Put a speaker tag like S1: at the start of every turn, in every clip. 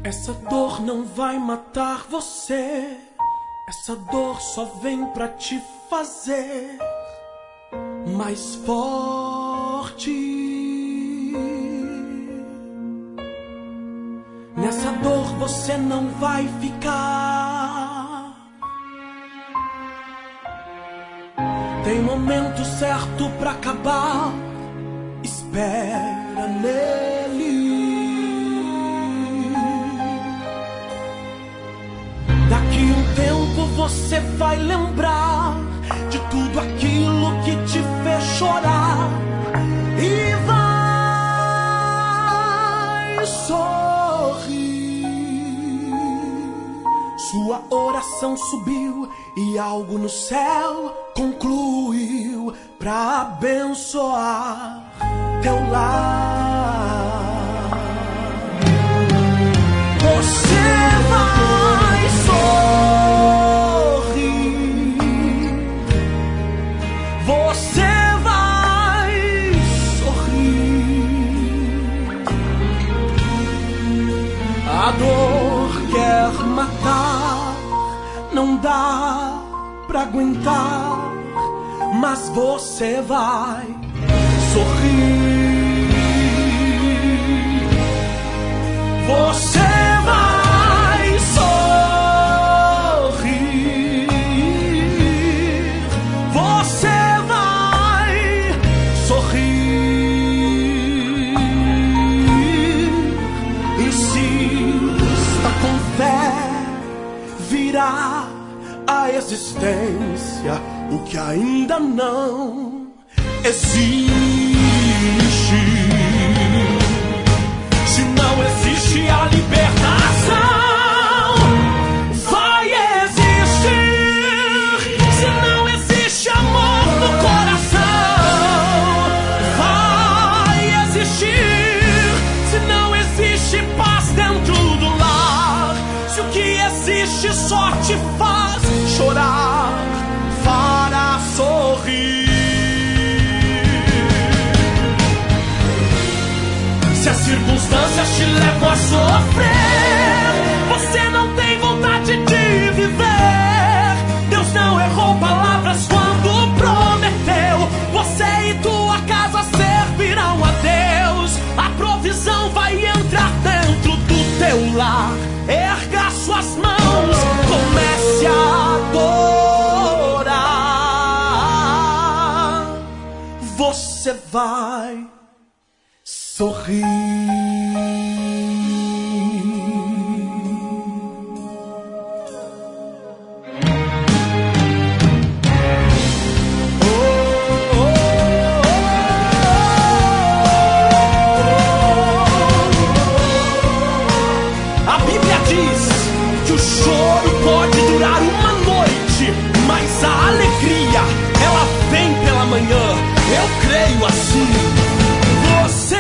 S1: Essa dor não vai matar você. Essa dor só vem pra te fazer mais forte. Nessa dor você não vai ficar. Tem momento certo pra acabar. Espera nele. Daqui um tempo você vai lembrar de tudo aquilo que te fez chorar e vai sorrir. Sua oração subiu e algo no céu concluiu pra abençoar teu lar. Você vai sorrir. Você vai sorrir. A dor quer matar, não dá pra aguentar, mas você vai sorrir. Você vai sorrir. Você vai sorrir. Insista com fé, virá a existência o que ainda não existe. Se não existe a libertação, vai existir. Se não existe amor no coração, vai existir. Se não existe paz dentro do lar, se o que existe só te faz chorar, fará sorrir. Se as circunstâncias te levam a sofrer, você não tem vontade de viver. Deus não errou palavras quando prometeu. Você e tua casa servirão a Deus. A provisão vai entrar dentro do teu lar. Erga suas mãos, comece a adorar. Você vai sorrir. A Bíblia diz que o choro pode durar uma noite, mas a alegria, ela vem pela manhã. Eu creio assim. Você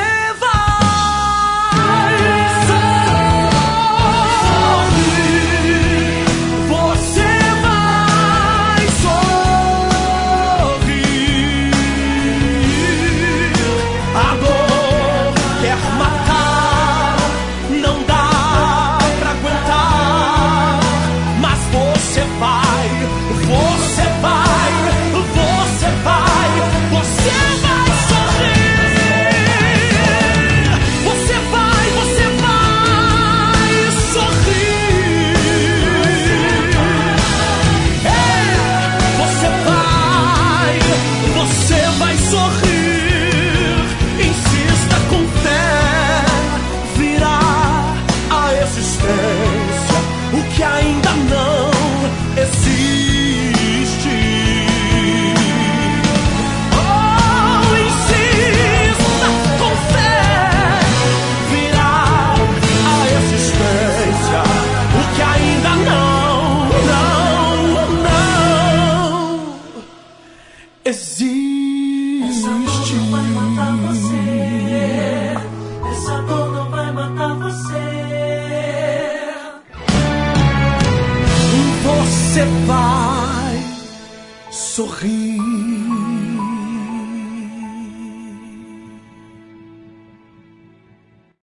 S1: você vai sorrir.